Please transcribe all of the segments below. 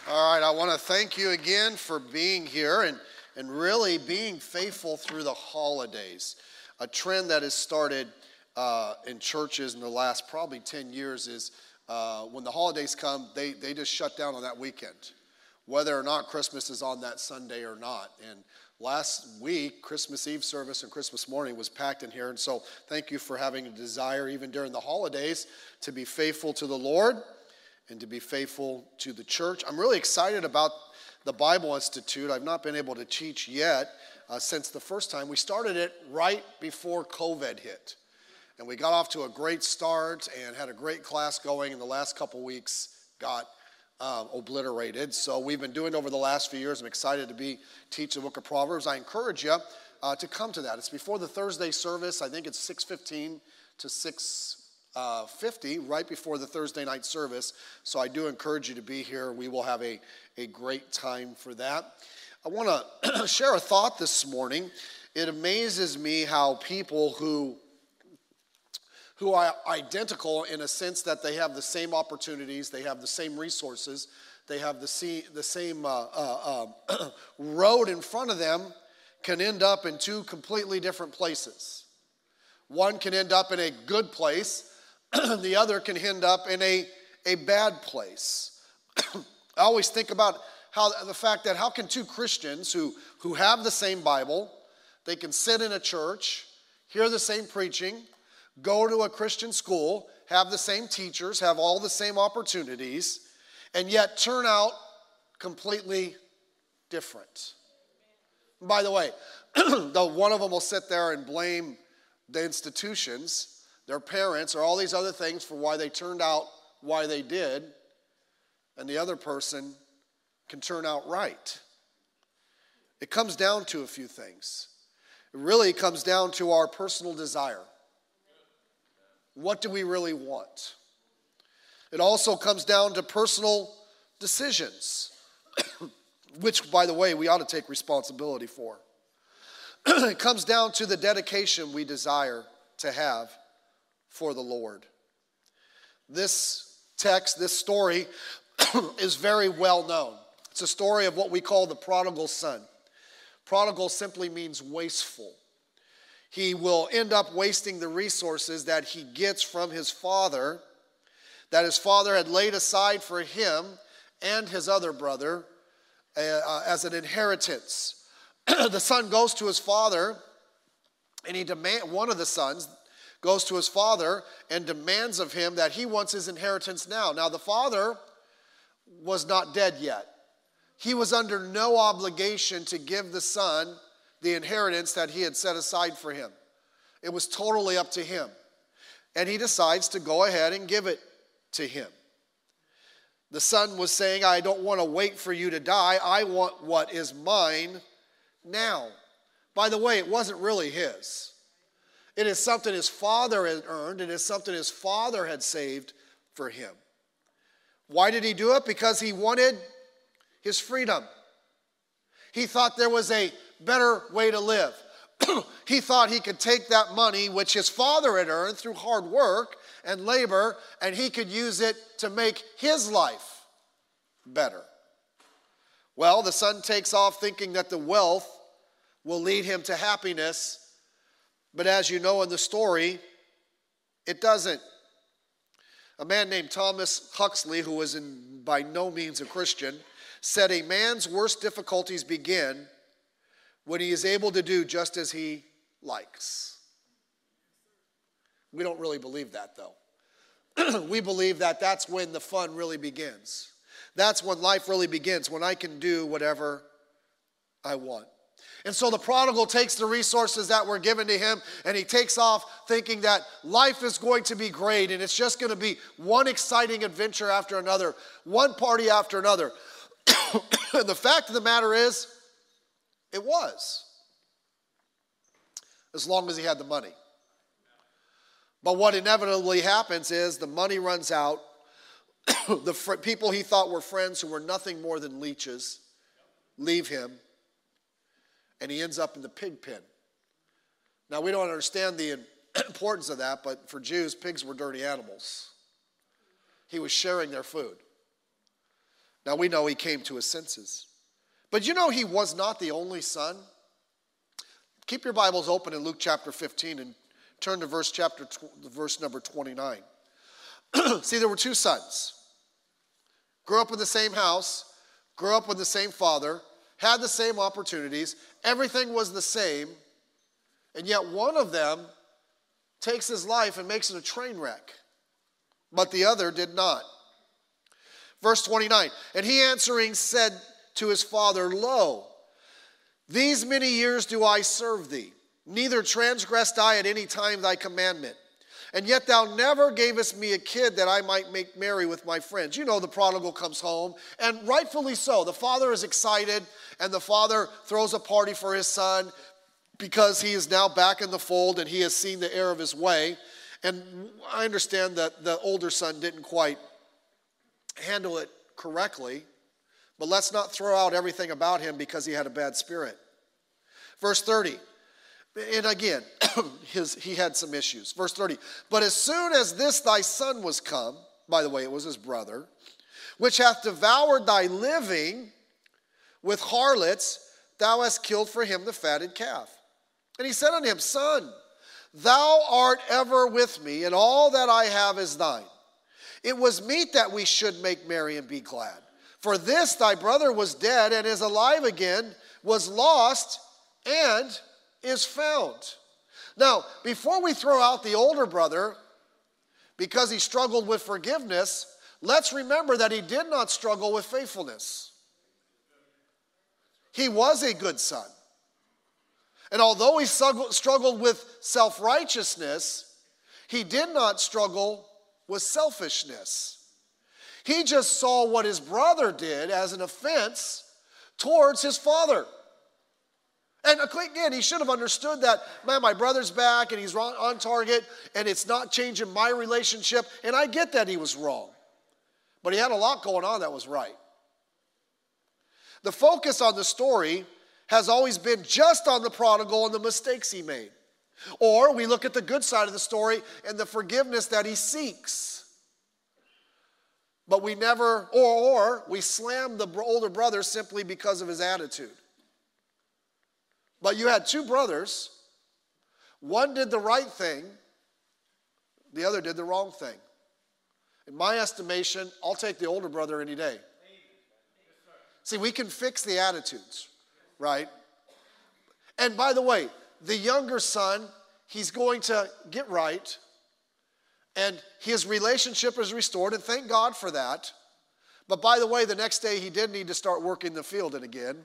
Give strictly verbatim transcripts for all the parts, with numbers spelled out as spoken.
All right, I want to thank you again for being here and, and really being faithful through the holidays. A trend that has started uh, in churches in the last probably ten years is uh, when the holidays come, they, they just shut down on that weekend, whether or not Christmas is on that Sunday or not. And last week, Christmas Eve service and Christmas morning was packed in here. And so thank you for having a desire, even during the holidays, to be faithful to the Lord and to be faithful to the church. I'm really excited about the Bible Institute. I've not been able to teach yet uh, since the first time. We started it right before COVID hit. And we got off to a great start and had a great class going, and the last couple weeks got um, obliterated. So we've been doing it over the last few years. I'm excited to be teaching the book of Proverbs. I encourage you uh, to come to that. It's before the Thursday service. I think it's six fifteen to six fifty, right before the Thursday night service. So I do encourage you to be here. We will have a, a great time for that. I want to share a thought this morning. It amazes me how people who who are identical in a sense that they have the same opportunities, they have the same resources, they have the, see, the same uh, uh, uh, road in front of them, can end up in two completely different places. One can end up in a good place, the other can end up in a, a bad place. I always think about how the fact that how can two Christians who, who have the same Bible, they can sit in a church, hear the same preaching, go to a Christian school, have the same teachers, have all the same opportunities, and yet turn out completely different. By the way, the one of them will sit there and blame the institutions, their parents, or all these other things for why they turned out why they did, and the other person can turn out right. It comes down to a few things. It really comes down to our personal desire. What do we really want? It also comes down to personal decisions, which, by the way, we ought to take responsibility for. It comes down to the dedication we desire to have for the Lord. This text, this story, is very well known. It's a story of what we call the prodigal son. Prodigal simply means wasteful. He will end up wasting the resources that he gets from his father, that his father had laid aside for him and his other brother uh, as an inheritance. The son goes to his father, and he demand one of the sons goes to his father and demands of him that he wants his inheritance now. Now, the father was not dead yet. He was under no obligation to give the son the inheritance that he had set aside for him. It was totally up to him. And he decides to go ahead and give it to him. The son was saying, I don't want to wait for you to die. I want what is mine now. By the way, it wasn't really his. It is something his father had earned. It is something his father had saved for him. Why did he do it? Because he wanted his freedom. He thought there was a better way to live. He thought he could take that money which his father had earned through hard work and labor, and he could use it to make his life better. Well, the son takes off thinking that the wealth will lead him to happiness. But as you know in the story, it doesn't. A man named Thomas Huxley, who was in, by no means a Christian, said a man's worst difficulties begin when he is able to do just as he likes. We don't really believe that, though. We believe that that's when the fun really begins. That's when life really begins, when I can do whatever I want. And so the prodigal takes the resources that were given to him, and he takes off thinking that life is going to be great, and it's just going to be one exciting adventure after another, one party after another. And the fact of the matter is, it was. As long as he had the money. But what inevitably happens is the money runs out. The fr- people he thought were friends who were nothing more than leeches leave him. And he ends up in the pig pen. Now, we don't understand the importance of that, but for Jews, pigs were dirty animals. He was sharing their food. Now we know he came to his senses. But you know he was not the only son? Keep your Bibles open in Luke chapter fifteen and turn to verse chapter verse number twenty-nine. See, there were two sons. Grew up in the same house, grew up with the same father, had the same opportunities, everything was the same, and yet one of them takes his life and makes it a train wreck, but the other did not. Verse twenty-nine, and he answering said to his father, Lo, these many years do I serve thee, neither transgressed I at any time thy commandment. And yet thou never gavest me a kid that I might make merry with my friends. You know, the prodigal comes home, and rightfully so. The father is excited, and the father throws a party for his son because he is now back in the fold and he has seen the error of his way. And I understand that the older son didn't quite handle it correctly, but let's not throw out everything about him because he had a bad spirit. Verse thirty. And again, his, he had some issues. Verse thirty, but as soon as this thy son was come, by the way, it was his brother, which hath devoured thy living with harlots, thou hast killed for him the fatted calf. And he said unto him, Son, thou art ever with me, and all that I have is thine. It was meet that we should make merry and be glad. For this thy brother was dead, and is alive again, was lost, and is found. Now, before we throw out the older brother because he struggled with forgiveness, let's remember that he did not struggle with faithfulness. He was a good son. And although he struggled with self-righteousness, he did not struggle with selfishness. He just saw what his brother did as an offense towards his father. And again, he should have understood that, man, my brother's back and he's on target and it's not changing my relationship. And I get that he was wrong. But he had a lot going on that was right. The focus on the story has always been just on the prodigal and the mistakes he made. Or we look at the good side of the story and the forgiveness that he seeks. But we never, or, or we slam the older brother simply because of his attitude. But you had two brothers. One did the right thing. The other did the wrong thing. In my estimation, I'll take the older brother any day. See, we can fix the attitudes, right? And by the way, the younger son, he's going to get right. And his relationship is restored, and thank God for that. But by the way, the next day he did need to start working the field again.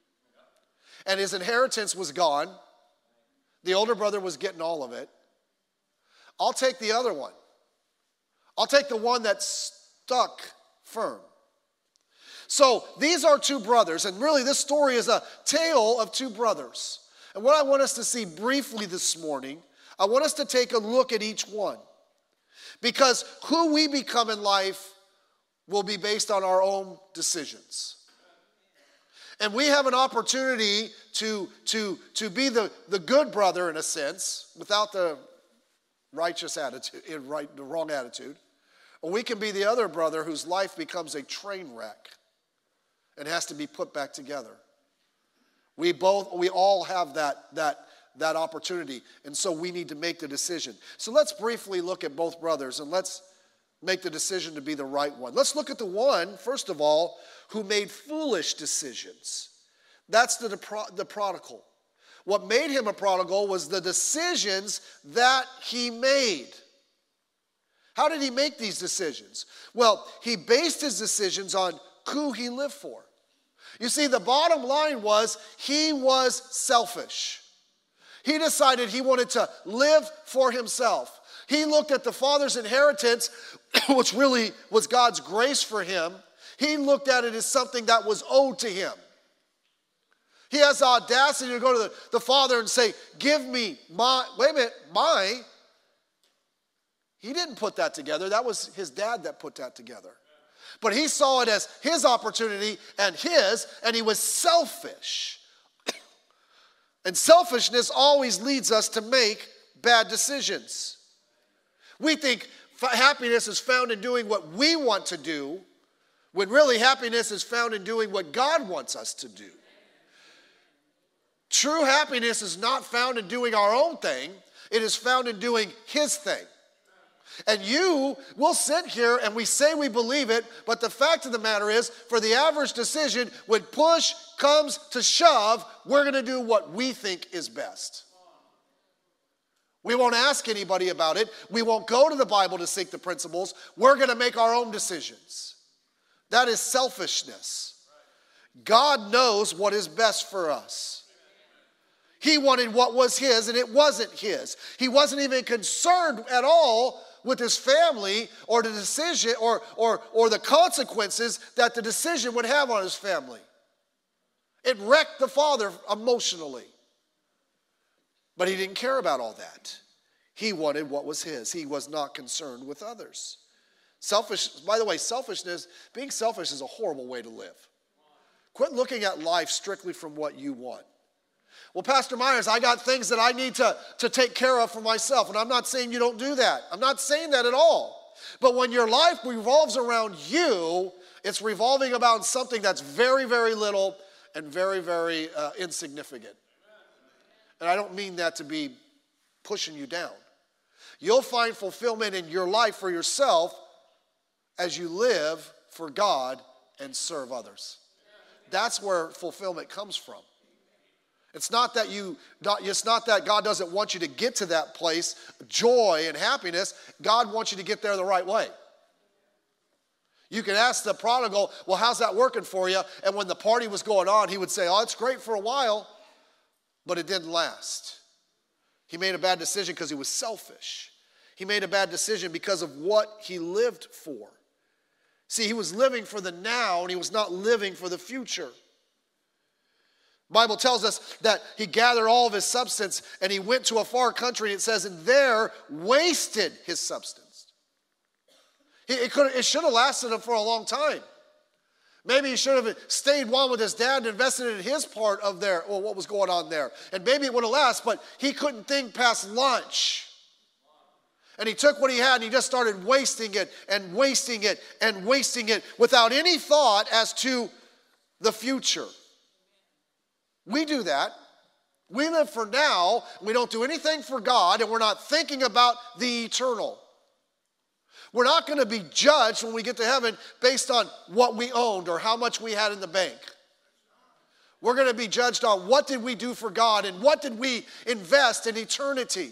And his inheritance was gone. The older brother was getting all of it. I'll take the other one. I'll take the one that stuck firm. So these are two brothers, and really this story is a tale of two brothers. And what I want us to see briefly this morning, I want us to take a look at each one. Because who we become in life will be based on our own decisions. And we have an opportunity to, to, to be the, the good brother in a sense, without the righteous attitude, right, the wrong attitude. Or we can be the other brother whose life becomes a train wreck and has to be put back together. We both, we all have that, that, that opportunity, and so we need to make the decision. So let's briefly look at both brothers, and let's make the decision to be the right one. Let's look at the one, first of all, who made foolish decisions. That's the, the prodigal. What made him a prodigal was the decisions that he made. How did he make these decisions? Well, he based his decisions on who he lived for. You see, the bottom line was he was selfish. He decided he wanted to live for himself. He looked at the father's inheritance, which really was God's grace for him. He looked at it as something that was owed to him. He has the audacity to go to the, the father and say, give me my, wait a minute, my. He didn't put that together. That was his dad that put that together. But he saw it as his opportunity and his, and he was selfish. And selfishness always leads us to make bad decisions. We think happiness is found in doing what we want to do When really happiness is found in doing what God wants us to do. True happiness is not found in doing our own thing. It is found in doing His thing. And you will sit here and we say we believe it, but the fact of the matter is, for the average decision, when push comes to shove, we're going to do what we think is best. We won't ask anybody about it. We won't go to the Bible to seek the principles. We're going to make our own decisions. That is selfishness. God knows what is best for us. He wanted what was His, and it wasn't His. He wasn't even concerned at all with his family or the decision or, or, or the consequences that the decision would have on his family. It wrecked the father emotionally. But he didn't care about all that. He wanted what was his. He was not concerned with others. Selfish, by the way, selfishness, being selfish is a horrible way to live. Quit looking at life strictly from what you want. Well, Pastor Myers, I got things that I need to, to take care of for myself. And I'm not saying you don't do that. I'm not saying that at all. But when your life revolves around you, it's revolving about something that's very, very little and very, very uh, insignificant. And I don't mean that to be pushing you down. You'll find fulfillment in your life for yourself as you live for God and serve others. That's where fulfillment comes from. It's not that you, it's not that God doesn't want you to get to that place, joy and happiness. God wants you to get there the right way. You can ask the prodigal, well, how's that working for you? And when the party was going on, he would say, oh, it's great for a while, but it didn't last. He made a bad decision because he was selfish. He made a bad decision because of what he lived for. See, he was living for the now, and he was not living for the future. The Bible tells us that he gathered all of his substance and he went to a far country, and it says, and there wasted his substance. He, it, could, it should have lasted him for a long time. Maybe he should have stayed one with his dad and invested in his part of their, well, what was going on there. And maybe it would have lasted, but he couldn't think past lunch. And he took what he had and he just started wasting it and wasting it and wasting it without any thought as to the future. We do that. We live for now. We don't do anything for God, and we're not thinking about the eternal. We're not going to be judged when we get to heaven based on what we owned or how much we had in the bank. We're going to be judged on what did we do for God and what did we invest in eternity.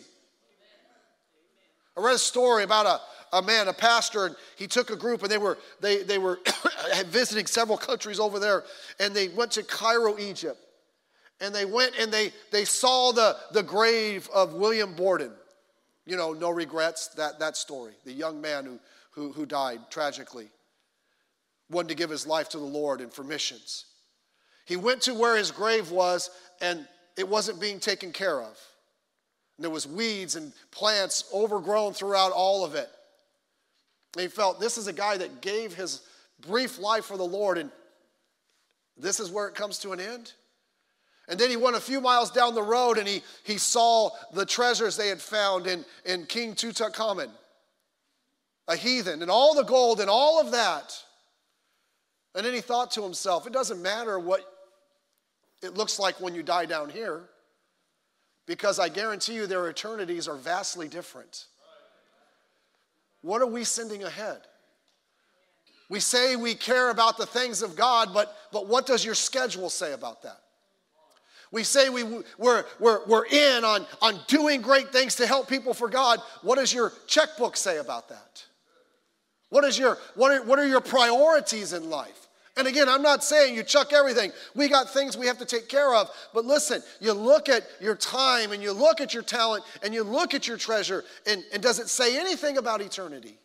I read a story about a, a man, a pastor, and he took a group, and they were, they, they were visiting several countries over there, and they went to Cairo, Egypt. And they went and they, they saw the, the grave of William Borden. You know, no regrets, that, that story. The young man who, who, who died tragically. Wanted to give his life to the Lord and for missions. He went to where his grave was, and it wasn't being taken care of. And there was weeds and plants overgrown throughout all of it. And he felt, this is a guy that gave his brief life for the Lord, and this is where it comes to an end? And then he went a few miles down the road and he, he saw the treasures they had found in, in King Tutankhamun, a heathen, and all the gold and all of that. And then he thought to himself, it doesn't matter what it looks like when you die down here, because I guarantee you their eternities are vastly different. What are we sending ahead? We say we care about the things of God, but, but what does your schedule say about that? We say we, we're, we're, we're in on, on doing great things to help people for God. What does your checkbook say about that? What, is your, what, are, what are your priorities in life? And again, I'm not saying you chuck everything. We got things we have to take care of. But listen, you look at your time and you look at your talent and you look at your treasure, and, and does it say anything about eternity?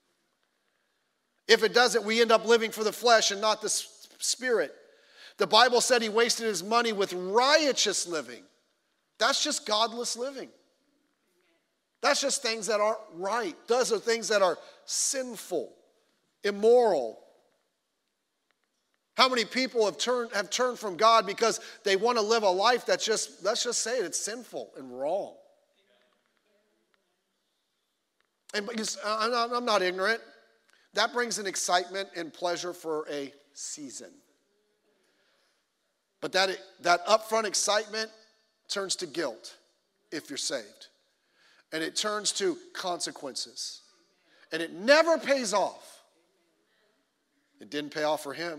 If it doesn't, we end up living for the flesh and not the spirit. The Bible said he wasted his money with riotous living. That's just godless living. That's just things that aren't right. Those are things that are sinful, immoral. How many people have turned, have turned from God because they want to live a life that's just, let's just say it, it's sinful and wrong. And I'm not ignorant. that brings an excitement and pleasure for a season. But that, that upfront excitement turns to guilt if you're saved. And it turns to consequences. And it never pays off. It didn't pay off for him.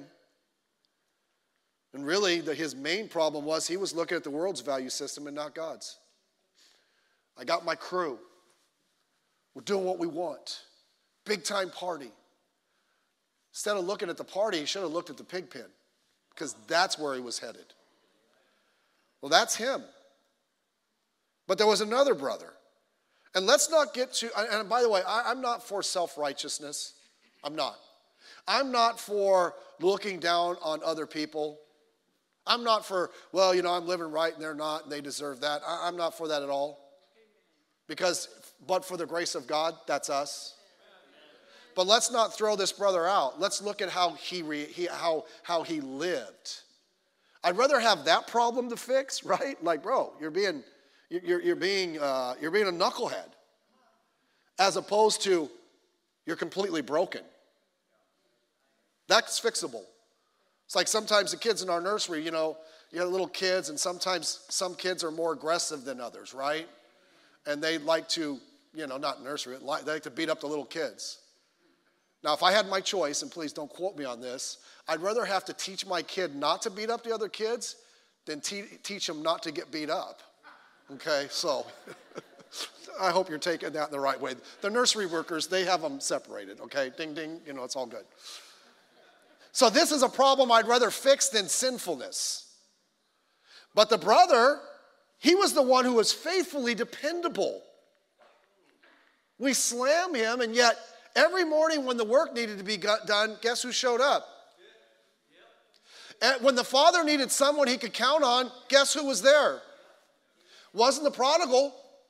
And really, the, his main problem was he was looking at the world's value system and not God's. I got my crew. We're doing what we want. Big time party. Instead of looking at the party, he should have looked at the pig pen, because that's where he was headed. Well, that's him. But there was another brother. And let's not get to, and by the way, I, I'm not for self-righteousness. I'm not. I'm not for looking down on other people. I'm not for, well, you know, I'm living right and they're not and they deserve that. I, I'm not for that at all. Because, but for the grace of God, that's us. But let's not throw this brother out. Let's look at how he, re, he how, how he lived. I'd rather have that problem to fix, right? Like, bro, you're being, you're, you're being, uh, you're being a knucklehead, as opposed to you're completely broken. That's fixable. It's like sometimes the kids in our nursery, you know, you have little kids, and sometimes some kids are more aggressive than others, right? And they like to, you know, not nursery, they like to beat up the little kids. Now, if I had my choice, and please don't quote me on this, I'd rather have to teach my kid not to beat up the other kids than te- teach them not to get beat up. Okay, so I hope you're taking that in the right way. The nursery workers, they have them separated, okay? Ding, ding, you know, it's all good. So this is a problem I'd rather fix than sinfulness. But the brother, he was the one who was faithfully dependable. We slam him, and yet every morning when the work needed to be done, guess who showed up? And when the father needed someone he could count on, guess who was there? Wasn't the prodigal.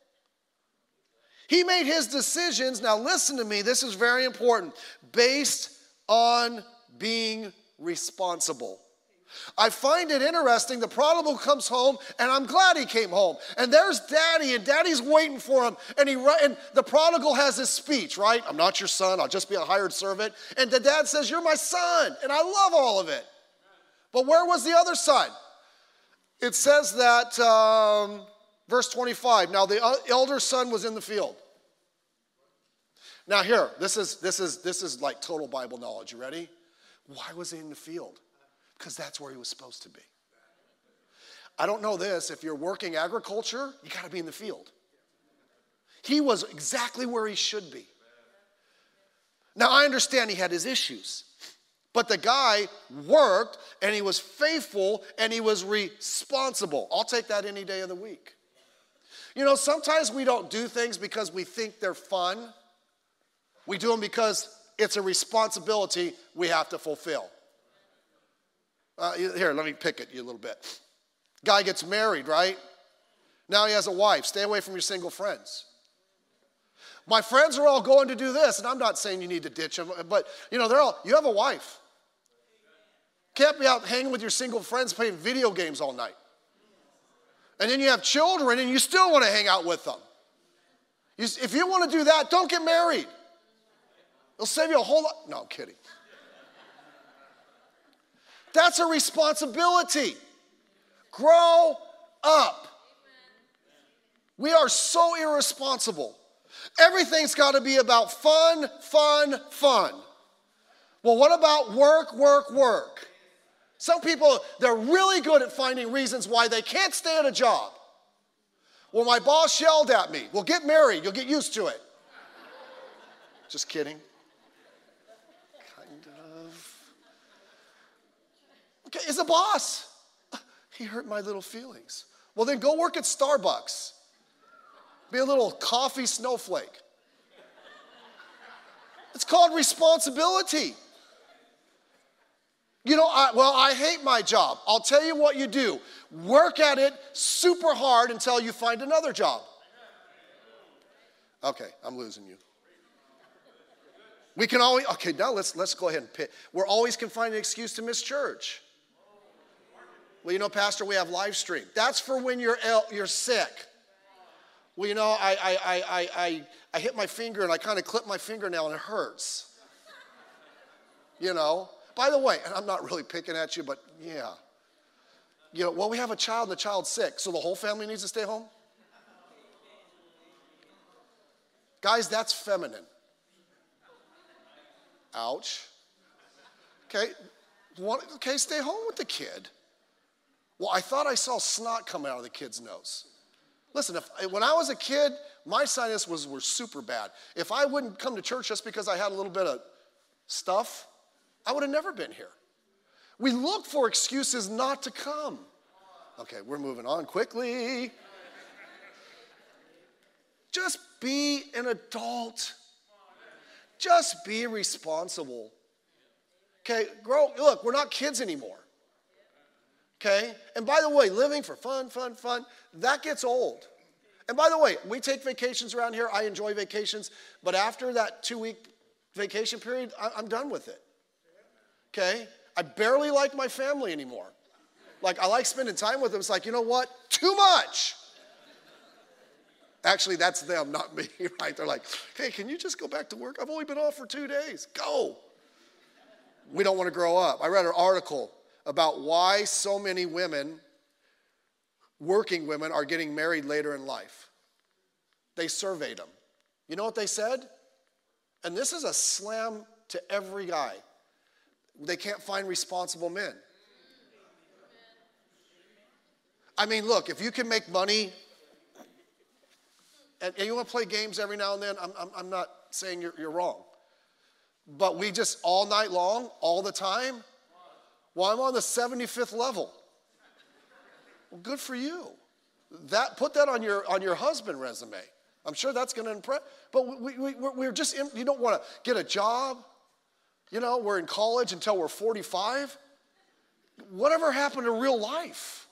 He made his decisions, now listen to me, this is very important, based on being responsible. I find it interesting, the prodigal comes home, and I'm glad he came home. And there's daddy, and daddy's waiting for him. And, he, and the prodigal has his speech, right? I'm not your son, I'll just be a hired servant. And the dad says, you're my son, and I love all of it. But where was the other side? It says that, um, verse twenty-five, now the elder son was in the field. Now here, this is, this is, this is like total Bible knowledge. You ready? Why was he in the field? Because that's where he was supposed to be. I don't know this. If you're working agriculture, you got to be in the field. He was exactly where he should be. Now, I understand he had his issues. But the guy worked, and he was faithful, and he was responsible. I'll take that any day of the week. You know, sometimes we don't do things because we think they're fun. We do them because it's a responsibility we have to fulfill. Uh, here, let me pick at you a little bit. Guy gets married, right? Now he has a wife. Stay away from your single friends. My friends are all going to do this, and I'm not saying you need to ditch them, but you know, they're all, you have a wife. Can't be out hanging with your single friends playing video games all night. And then you have children, and you still want to hang out with them. You, if you want to do that, don't get married. It'll save you a whole lot. No, I'm kidding. That's a responsibility. Grow up. We are so irresponsible. Everything's got to be about fun, fun, fun. Well, what about work, work, work? Some people, they're really good at finding reasons why they can't stay at a job. Well, my boss yelled at me. Well, get married. You'll get used to it. Just kidding. Kind of. Okay, it's a boss. He hurt my little feelings. Well, then go work at Starbucks. Be a little coffee snowflake. It's called responsibility. You know, I, well, I hate my job. I'll tell you what you do. Work at it super hard until you find another job. Okay, I'm losing you. We can always, okay, now let's, let's go ahead and pick. We're always can find an excuse to miss church. Well, you know, Pastor, we have live stream. That's for when you're ill, you're sick. Well, you know, I, I, I, I, I hit my finger and I kind of clipped my fingernail and it hurts. You know? By the way, and I'm not really picking at you, but yeah. You know, well, we have a child and the child's sick, so the whole family needs to stay home? Guys, that's feminine. Ouch. Okay, okay, stay home with the kid. Well, I thought I saw snot coming out of the kid's nose. Listen, if, when I was a kid, my sinus was were super bad. If I wouldn't come to church just because I had a little bit of stuff, I would have never been here. We look for excuses not to come. Okay, we're moving on quickly. Just be an adult. Just be responsible. Okay, grow, look, we're not kids anymore. Okay, and by the way, living for fun, fun, fun, that gets old. And by the way, we take vacations around here. I enjoy vacations, but after that two-week vacation period, I'm done with it. Okay, I barely like my family anymore. Like, I like spending time with them. It's like, you know what? Too much. Actually, that's them, not me, right? They're like, hey, can you just go back to work? I've only been off for two days. Go. We don't want to grow up. I read an article about why so many women, working women, are getting married later in life. They surveyed them. You know what they said? And this is a slam to every guy. They can't find responsible men. I mean, look, if you can make money and, and you want to play games every now and then, I'm, I'm, I'm not saying you're, you're wrong. But we just all night long, all the time, well, I'm on the seventy-fifth level. Well, good for you. That, put that on your, on your husband resume. I'm sure that's going to impress. But we, we, we're, we're just, in, you don't want to get a job. You know, we're in college until we're forty-five. Whatever happened to real life?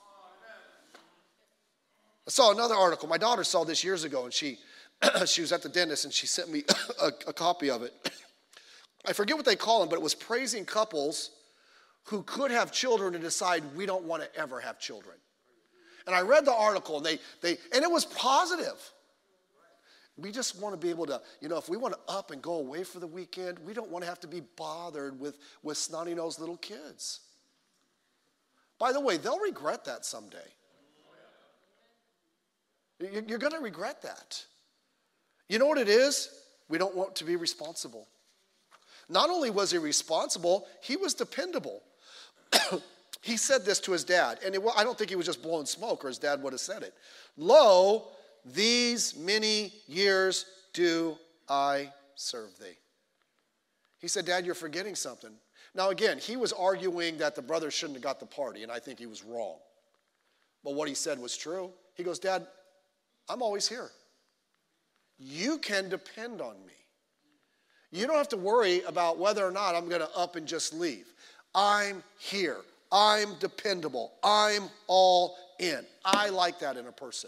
I saw another article. My daughter saw this years ago, and she, she was at the dentist, and she sent me a, a copy of it. I forget what they call them, but it was praising couples who could have children and decide we don't want to ever have children. And I read the article, and they, they, and it was positive. We just want to be able to, you know, if we want to up and go away for the weekend, we don't want to have to be bothered with, with snotty-nosed little kids. By the way, they'll regret that someday. You're going to regret that. You know what it is? We don't want to be responsible. Not only was he responsible, he was dependable. He said this to his dad, and it, I don't think he was just blowing smoke, or his dad would have said it. Lo, these many years do I serve thee. He said, Dad, you're forgetting something. Now again, he was arguing that the brother shouldn't have got the party, and I think he was wrong. But what he said was true. He goes, Dad, I'm always here. You can depend on me. You don't have to worry about whether or not I'm going to up and just leave. I'm here. I'm dependable. I'm all in. I like that in a person.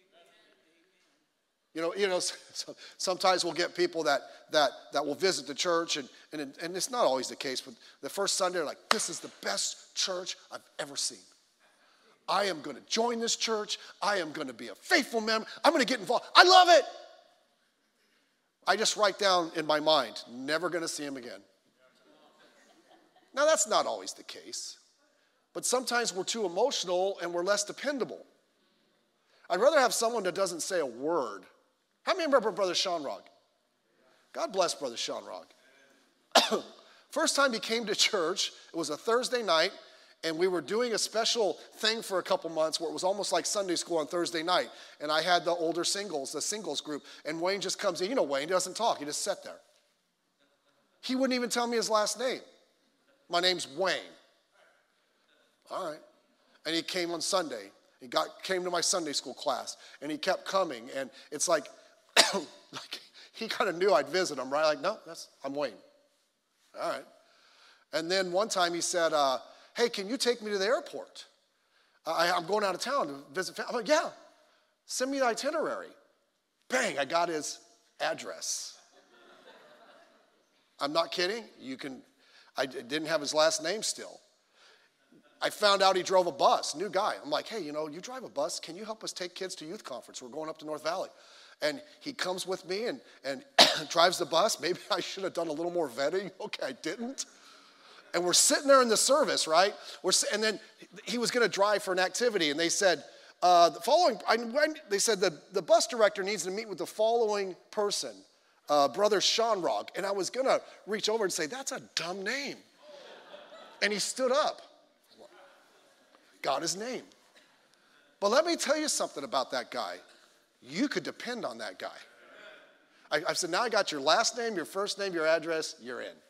You know, you know. Sometimes we'll get people that that that will visit the church, and and and it's not always the case. But the first Sunday, they're like, "This is the best church I've ever seen. I am going to join this church. I am going to be a faithful member. I'm going to get involved. I love it." I just write down in my mind, never going to see him again. Now, that's not always the case. But sometimes we're too emotional and we're less dependable. I'd rather have someone that doesn't say a word. How many remember Brother Sean Rogg? God bless Brother Sean Rogg. First time he came to church, it was a Thursday night, and we were doing a special thing for a couple months where it was almost like Sunday school on Thursday night. And I had the older singles, the singles group, and Wayne just comes in. You know Wayne, he doesn't talk, he just sat there. He wouldn't even tell me his last name. My name's Wayne. All right. And he came on Sunday. He got came to my Sunday school class, and he kept coming. And it's like, like he kind of knew I'd visit him, right? Like, no, that's I'm Wayne. All right. And then one time he said, uh, hey, can you take me to the airport? I, I'm going out of town to visit family. I'm like, yeah, send me the itinerary. Bang, I got his address. I'm not kidding. You can, I didn't have his last name still. I found out he drove a bus, new guy. I'm like, hey, you know, you drive a bus. Can you help us take kids to youth conference? We're going up to North Valley. And he comes with me and, and drives the bus. Maybe I should have done a little more vetting. Okay, I didn't. And we're sitting there in the service, right? We're, and then he was going to drive for an activity, and they said, uh, the following, I, they said the, the bus director needs to meet with the following person, uh, Brother Seanrog. And I was going to reach over and say, that's a dumb name. And he stood up, got his name. But let me tell you something about that guy. You could depend on that guy. I, I said, now I got your last name, your first name, your address, you're in.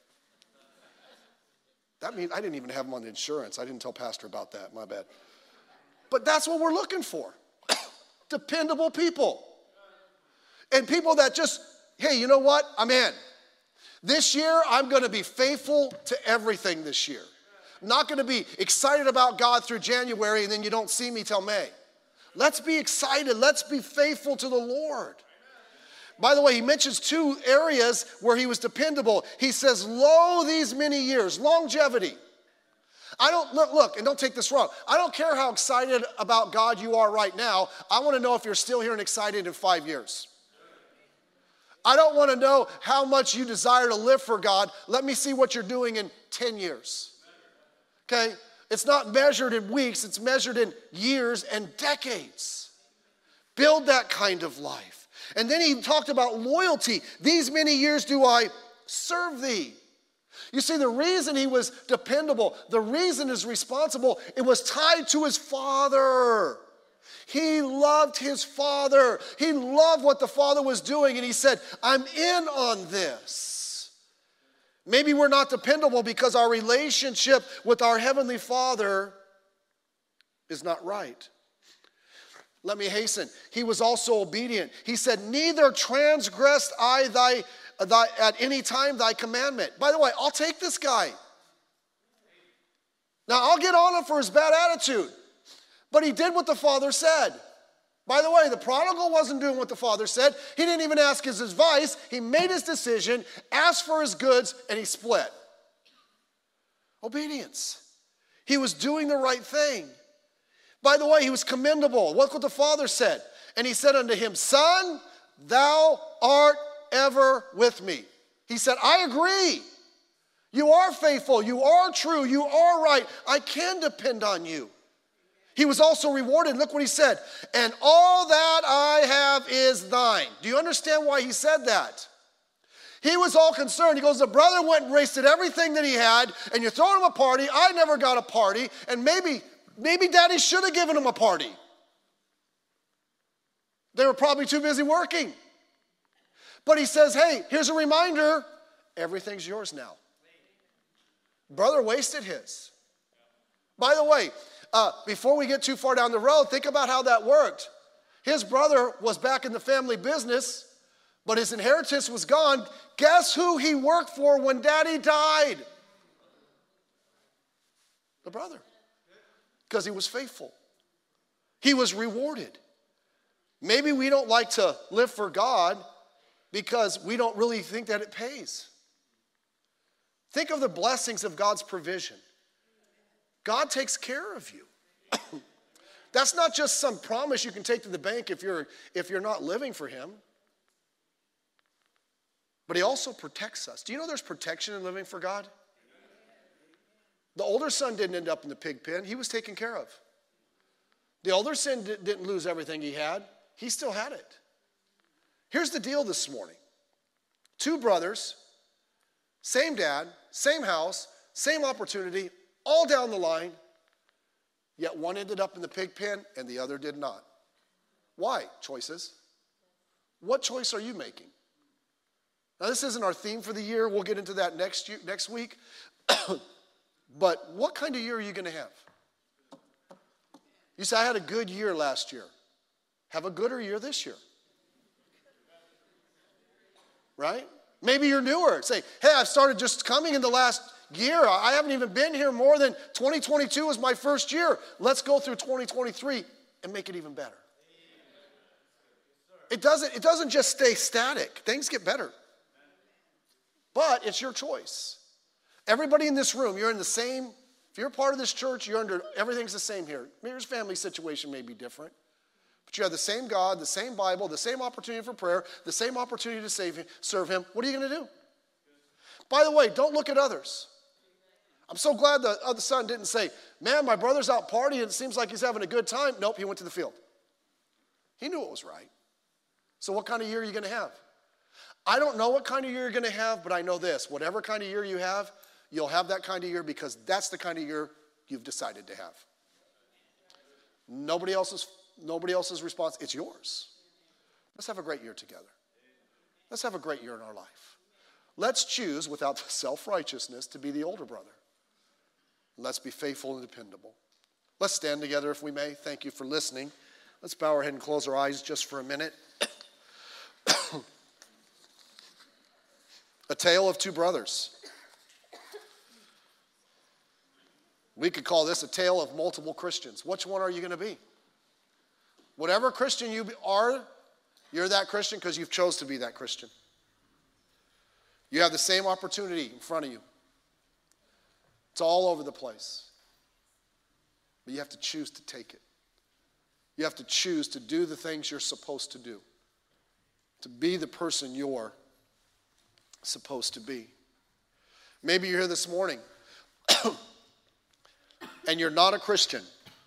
That means I didn't even have him on the insurance. I didn't tell Pastor about that, my bad. But that's what we're looking for. Dependable people. And people that just, hey, you know what? I'm in. This year, I'm going to be faithful to everything this year. I'm not going to be excited about God through January and then you don't see me till May. Let's be excited. Let's be faithful to the Lord. By the way, he mentions two areas where he was dependable. He says, lo, these many years, longevity. I don't, look, look, and don't take this wrong. I don't care how excited about God you are right now. I want to know if you're still here and excited in five years. I don't want to know how much you desire to live for God. Let me see what you're doing in ten years. Okay? It's not measured in weeks. It's measured in years and decades. Build that kind of life. And then he talked about loyalty. These many years do I serve thee. You see, the reason he was dependable, the reason is responsible, it was tied to his father. He loved his father. He loved what the father was doing, and he said, I'm in on this. Maybe we're not dependable because our relationship with our Heavenly Father is not right. Let me hasten. He was also obedient. He said, neither transgressed I thy, thy at any time thy commandment. By the way, I'll take this guy. Now, I'll get on him for his bad attitude. But he did what the father said. By the way, the prodigal wasn't doing what the father said. He didn't even ask his advice. He made his decision, asked for his goods, and he split. Obedience. He was doing the right thing. By the way, he was commendable. Look what the father said. And he said unto him, son, thou art ever with me. He said, I agree. You are faithful. You are true. You are right. I can depend on you. He was also rewarded. Look what he said. And all that I have is thine. Do you understand why he said that? He was all concerned. He goes, the brother went and wasted everything that he had, and you're throwing him a party. I never got a party, and maybe, maybe daddy should have given him a party. They were probably too busy working. But he says, hey, here's a reminder. Everything's yours now. Brother wasted his. By the way, uh, before we get too far down the road, think about how that worked. His brother was back in the family business, but his inheritance was gone. Guess who he worked for when daddy died? The brother. Because he was faithful. He was rewarded. Maybe we don't like to live for God because we don't really think that it pays. Think of the blessings of God's provision. God takes care of you. That's not just some promise you can take to the bank if you're, if you're not living for him. But he also protects us. Do you know there's protection in living for God? The older son didn't end up in the pig pen. He was taken care of. The older son didn't lose everything he had. He still had it. Here's the deal this morning. Two brothers, same dad, same house, same opportunity, all down the line, yet one ended up in the pig pen and the other did not. Why? Choices. What choice are you making? Now, this isn't our theme for the year. We'll get into that next year, next week. But what kind of year are you going to have? You say, I had a good year last year. Have a gooder year this year. Right? Maybe you're newer. Say, hey, I've started just coming in the last year. I haven't even been here more than twenty twenty-two was my first year. Let's go through twenty twenty-three and make it even better. It doesn't, it doesn't just stay static. Things get better. But it's your choice. Everybody in this room, you're in the same, if you're a part of this church, you're under, everything's the same here. Maybe your family situation may be different. But you have the same God, the same Bible, the same opportunity for prayer, the same opportunity to save him, serve him. What are you going to do? By the way, don't look at others. I'm so glad the other son didn't say, man, my brother's out partying. It seems like he's having a good time. Nope, he went to the field. He knew it was right. So what kind of year are you going to have? I don't know what kind of year you're going to have, but I know this. Whatever kind of year you have, you'll have that kind of year because that's the kind of year you've decided to have. Nobody else's, nobody else's response. It's yours. Let's have a great year together. Let's have a great year in our life. Let's choose, without self-righteousness, to be the older brother. Let's be faithful and dependable. Let's stand together if we may. Thank you for listening. Let's bow our head and close our eyes just for a minute. A tale of two brothers. We could call this a tale of multiple Christians. Which one are you going to be? Whatever Christian you are, you're that Christian because you've chose to be that Christian. You have the same opportunity in front of you. It's all over the place. But you have to choose to take it. You have to choose to do the things you're supposed to do. To be the person you're supposed to be. Maybe you're here this morning and you're not a Christian.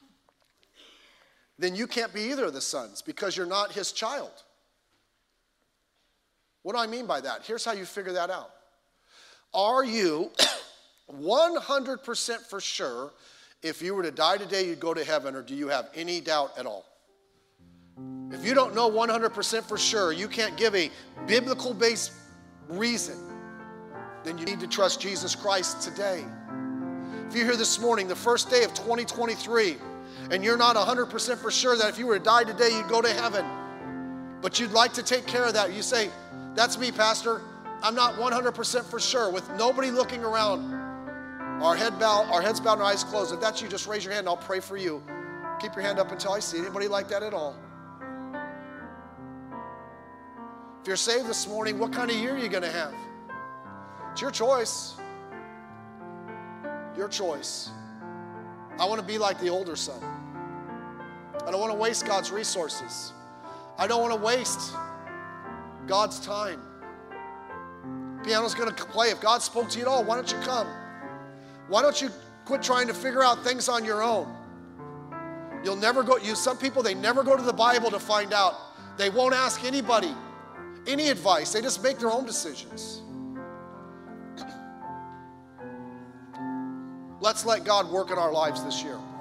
Then you can't be either of the sons because you're not his child. What do I mean by that? Here's how you figure that out. Are you one hundred percent for sure if you were to die today you'd go to heaven, or do you have any doubt at all? If you don't know one hundred percent for sure, you can't give a biblical-based reason, then you need to trust Jesus Christ today. If you're here this morning, the first day of twenty twenty-three, and you're not one hundred percent for sure that if you were to die today, you'd go to heaven, but you'd like to take care of that, you say, that's me, Pastor. I'm not one hundred percent for sure, with nobody looking around. Our head bow, our heads bowed and our eyes closed. If that's you, just raise your hand and I'll pray for you. Keep your hand up until I see it. Anybody like that at all? If you're saved this morning, what kind of year are you going to have? It's your choice. Your choice. I want to be like the older son. I don't want to waste God's resources. I don't want to waste God's time. Piano's going to play. If God spoke to you at all, why don't you come? Why don't you quit trying to figure out things on your own? You'll never go, you, some people, they never go to the Bible to find out. They won't ask anybody any advice. They just make their own decisions. Let's let God work in our lives this year.